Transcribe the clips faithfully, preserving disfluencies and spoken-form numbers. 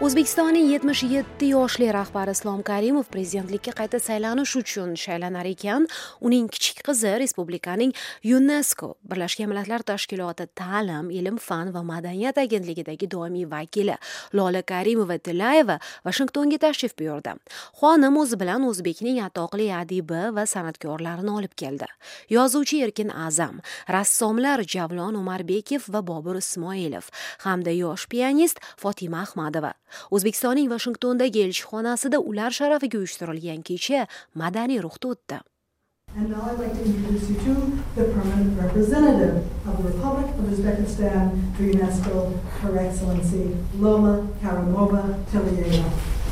O'zbekistonning yetmish yetti yoshli rahbari Islom Karimov prezidentlikka qayta saylanish uchun shaylanar ekan. Uning kichik qizi respublikaning UNESCO Birlashgan Millatlar Tashkiloti ta'lim, ilm, fan va madaniyat agentligidagi doimiy vakili Lola Karimova-Tillayeva Vashingtonga tashrif buyurdi. Xonim o'zi bilan o'zbekning atoqli adibi va san'atkorlarini olib keldi. Yozuvchi Erkin A'zam, rassomlar Javlon Umarbekov va Bobur Ismoilov hamda yosh pianist Fotima Ahmadova. O'zbekistonning Vashingtondagi elchixonasida ular sharafiga uyushtirilgan kecha madaniy ruhda o'tdi. And now I'd like to introduce you to the permanent representative of the Republic of Uzbekistan to UNESCO, Her Excellency Lola Karimova-Tillayeva.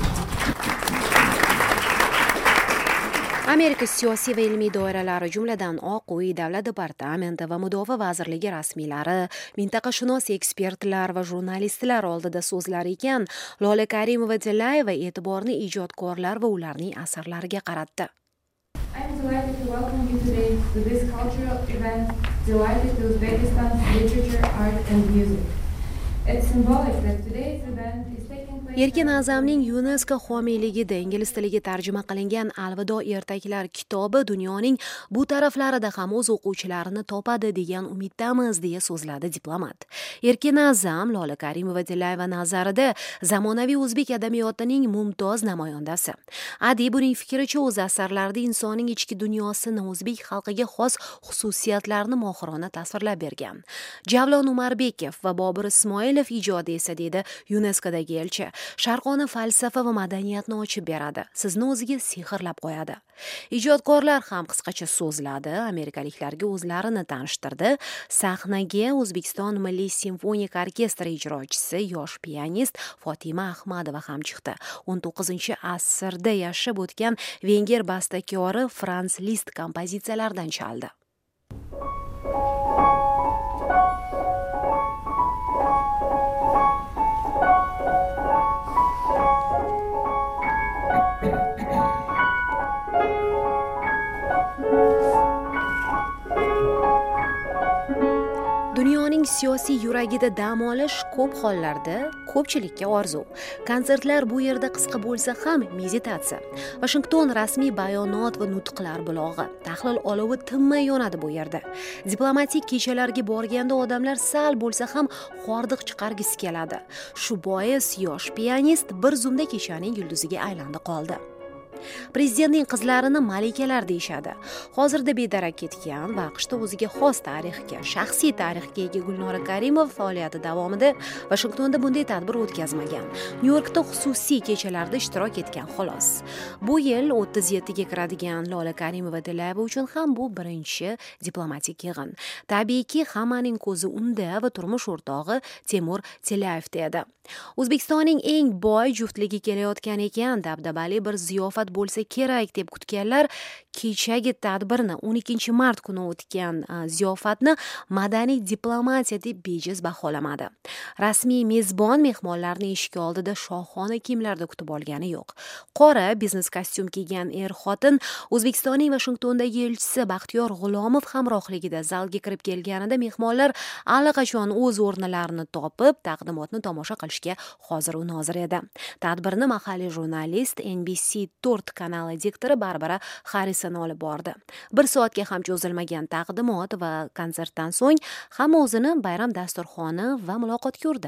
Amerika siyosiy va ilmiy doiralari, jumladan Oq uy, Davlat departamenti va Mudofaa vazirligi rasmiylari, mintaqashunos ekspertlar va jurnalistlar oldida so'zlar ekan, Lola Karimova-Tillayeva e'tiborni ijodkorlar va ularning asarlariga qaratdi. I'm delighted to welcome you today to this cultural event, delighted to Uzbekistan's literature, art and music. It's symbolic that today's event is taking place. Erkin A'zamning UNESCO homiyligida ingliz tiliga tarjima qilingan Alvido ertaklar kitobi dunyoning bu taraflarida ham o'z o'quvchilarini topadi degan umiddamiz, deya so'zladi diplomat. Erkin A'zam Lola Karimova-Tillayeva nazarida zamonaviy o'zbek adabiyotining mumtoz namoyandasi. Adib uning fikricha o'z asarlarida insonning ichki dunyosini, o'zbek xalqiga xos xususiyatlarini mohirona tasvirlab bergan. Javlon Umarbekov va Bobur Ismoilov ijodi esa, dedi UNESCOdagi elchi, sharqona falsafa va madaniyatni ochib beradi, sizni o'ziga sehrlab qo'yadi. Ijodkorlar ham qisqacha so'zladi, amerikaliklarga o'zlarini tanishtirdi. Sahnaga O'zbekiston Milliy simfonik orkestri ijrochisi, yosh pianist Fotima Ahmadova ham chiqdi. o'n to'qqizinchi asrda yashab o'tgan venger bastakori Franz Liszt kompozitsiyalaridan chaldi. Dunyoning siyosiy yuragida dam olish ko'p hollarda ko'pchilikka orzu. Konsertlar bu yerda qisqa bo'lsa ham meditatsiya. Washington rasmiy bayonot va nutqlar bulog'i. Tahlil olovi tinmay yonadi bu yerda. Diplomatik kechalarga borganda odamlar sal bo'lsa ham hordiq chiqargisi keladi. Shu bois yosh pianist bir zumda kechaning yulduziga aylandi qoldi. Prezidentning qizlarini malikalar deyishadi. Hozirda bedarak ketgan va AQShda o'ziga xos tarixga, shaxsiy tarixga ega Gulnora Karimova faoliyati davomida Vashingtonda bunday tadbir o'tkazmagan. Nyu-Yorkda xususiy kechalarda ishtirok etgan xolos. Bu yil o'ttiz yettiga kiradigan Lola Karimova-Tillayeva uchun ham bu birinchi diplomatik yig'in. Tabiiyki, hammaning ko'zi unda va turmush o'rtog'i Temur Tillayevda edi. O'zbekistonning eng boy juftligi kelayotgan ekan, dabdabali bir ziyofat bo'lsa kerak deb kutganlar kechagi tadbirni, o'n ikkinchi mart kuni o'tgan ziyofatni madaniy diplomatiya deb bejiz baholamadi. Rasmiy mezbon mehmonlarni eshik oldida shohona kiyimlarda kutib olgani yo'q. Qora biznes kostyum kiygan er-xotin O'zbekistonning Vashingtondagi elchisi Baxtiyor G'ulomov hamrohligida zalga kirib kelganida mehmonlar allaqachon o'z o'rnlarini topib, taqdimotni tomosha qilishga hozir u nozir edi. Tadbirni mahalliy jurnalist N B C to'rt kanali diktori Barbara Harrison olib bordi. Bir soatga ham cho'zilmagan taqdimot va konsertdan so'ng hamma o'zini bayram dasturxoni va muloqotga urdi.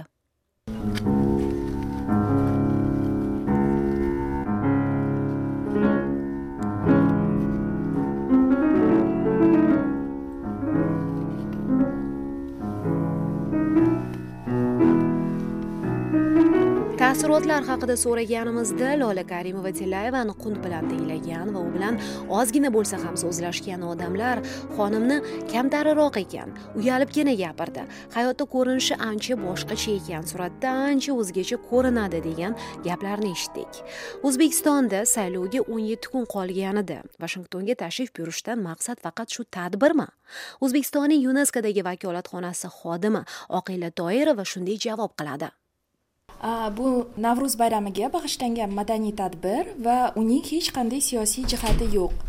Taassurotlar haqida so'raganimizda Lola Karimova-Tillayevani qunt bilan tinglagan va u bilan ozgina bo'lsa ham so'zlashgan odamlar xonimni kamtariroq ekan, uyalibgina gapirdi. Hayotda ko'rinishi ancha boshqacha ekan, suratda ancha o'zgacha ko'rinadi degan gaplarni eshitdik. O'zbekistonda saylovga o'n yetti kun qolganida Vashingtonga tashrif buyurishdan maqsad faqat shu tadbirmi? O'zbekistonning UNESCOdagi vakolatxonasi xodimi Oqila Toirova shunday javob qiladi. Bu Navruz bayramiga bag'ishlangan madaniy tadbir va uning hech qanday siyosiy jihati yo'q.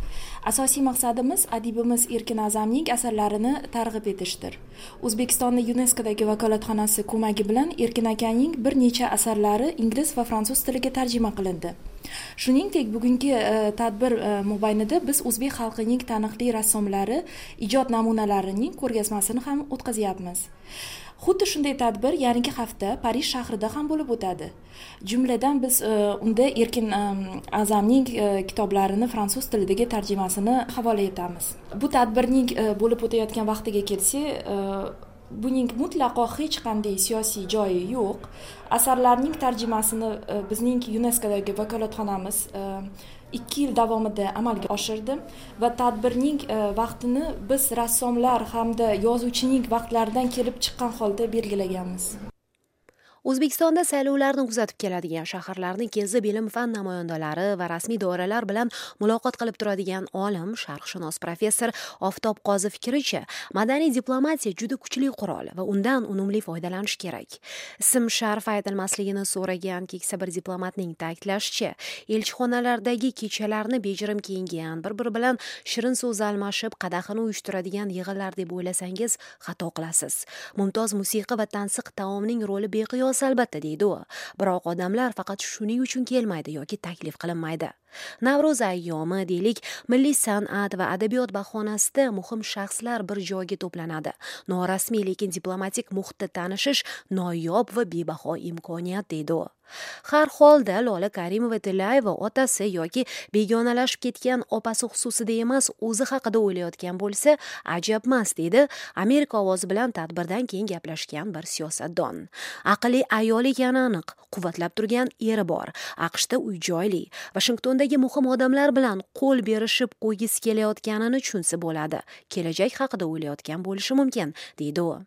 Asosiy maqsadimiz adibimiz Erkin A'zamning asarlarini targ'ib etishdir. O'zbekistonda YuNESKOdagi vakolatxonasi ko'magi bilan Erkin akaning bir necha asarlari ingliz va fransuz tiliga tarjima qilindi. Shuningdek, bugungi e, tadbir e, mobaynida biz o'zbek xalqining taniqli rassomlari ijod namunalarining ko'rgazmasini ham o'tkazyapmiz. Xuddi shunday tadbir yangi hafta Parij shahrida ham bo'lib o'tadi. Jumladan biz e, unda Erkin e, A'zamning e, kitoblarini fransuz tilidagi tarjimasini havola etamiz. Bu tadbirning e, bo'lib o'tayotgan vaqtiga kelsak, e, buning mutlaqo hech qanday siyosiy joyi yo'q. Asarlarning tarjimasini e, bizning YuNESKOdagi vakolatxonamiz e, ikki yil davomida amalga oshirdi va tadbirning e, vaqtini biz rassomlar hamda yozuvchining vaqtlaridan kelib chiqqan holda belgilaganmiz. O'zbekistonda saylovlarni kuzatib keladigan, shaharlarning kezib ilm fan namoyandalari va rasmiy doiralar bilan muloqot qilib turadigan olim, sharqshunos professor Oftob Qozi fikricha, madaniy diplomatiya juda kuchli qurol va undan unumli foydalanish kerak. Ism sharif aytilmasligini so'ragan keksa bir diplomatning ta'kidlashicha, elchixonalardagi kechalarni bejirim kiyingan, bir-biri bilan shirin so'z almashib, qadahini uyushtiradigan yig'inlar deb o'ylasangiz xato qilasiz. Mumtoz musiqa va tansiq taomning roli beqiyos albatta deydi u. Biroq odamlar faqat shuning uchun kelmaydi yoki taklif qilinmaydi. Navro'z ayyomi deylik, milliy san'at va adabiyot bahonasida muhim shaxslar bir joyga to'planadi. Norasmiy lekin diplomatik muhitda tanishish noyob va bebaho imkoniyat deydi u. Har holda Lola Karimova-Tillayeva otasi yoki begonalashib ketgan opasi xususida emas, o'zi haqida o'ylayotgan bo'lsa, ajabmas deydi Amerika ovozi bilan tadbirdan keyin gaplashgan bir siyosatdon. Aqlli ayol ekani aniq, quvvatlab turgan eri bor. AQShda uy-joyli, Washingtondagi muhim odamlar bilan qo'l berishib qo'ygisi kelayotganini tushunsa bo'ladi. Kelajak haqida o'ylayotgan bo'lishi mumkin, deydi u.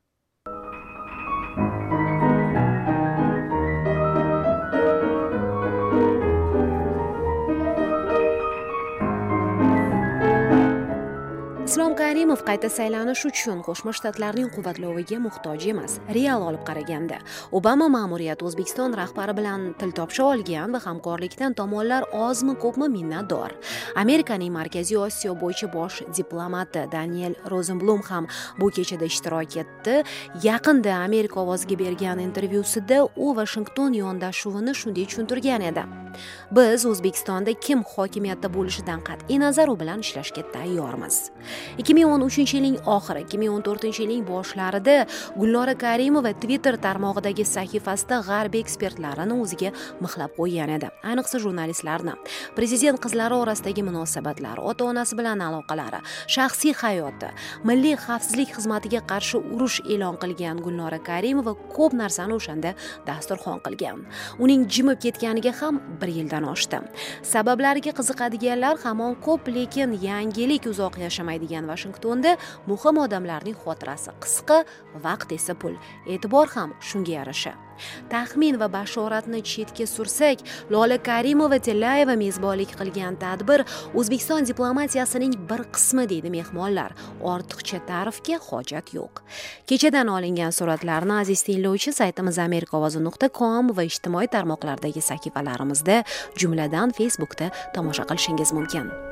Islom Karimov qayta saylanish uchun Qo'shma Shtatlarning quvvatloviga muhtoj emas. Real olib qaraganda, Obama ma'muriyati O'zbekiston rahbari bilan til topisha olgan va hamkorlikdan tomonlar ozmi ko'pmi minnatdor. Amerikaning Markaziy Osiyo bo'yicha bosh diplomati Daniel Rosenblum ham bu kechada ishtirok etdi. Yaqinda Amerika ovoziga bergan intervyusida u Washington yondashuvini shunday tushuntirgan edi. Biz O'zbekistonda kim hokimiyatda bo'lishidan qat'iy nazar u bilan ishlashga tayyormiz. ikki ming o'n uchinchi yilning oxiri, ikki ming o'n to'rtinchi yilning boshlarida Gulnora Karimova Twitter tarmog'idagi sahifasida g'arb ekspertlarini o'ziga mixlab qo'ygan edi. Ayniqsa jurnalistlarni. Prezident qizlari orasidagi munosabatlar, ota-onasi bilan aloqalari, shaxsiy hayoti, milliy xavfsizlik xizmatiga qarshi urush e'lon qilgan Gulnora Karimova ko'p narsani o'shanda dasturxon qilgan. Uning jimib ketganiga ham bir yildan oshdi. Sabablariga qiziqadiganlar hamon ko'p, lekin yangilik uzoq yashamaydigan Washingtonda muhim odamlarning xotirasi qisqa, vaqt esa pul. E'tibor ham shunga yarasha. Taxmin va bashoratni chetga sursak, Lola Karimova-Tillayeva mezbonlik qilgan tadbir O'zbekiston diplomatiyasining bir qismi deydi mehmonlar. Ortiqcha ta'rifga hojat yo'q. Kechadan olingan suratlarni aziz tinglovchi saytimiz amerika ovozi nuqta com va ijtimoiy tarmoqlardagi sahifalarimizda, jumladan Facebookda tomosha qilishingiz mumkin.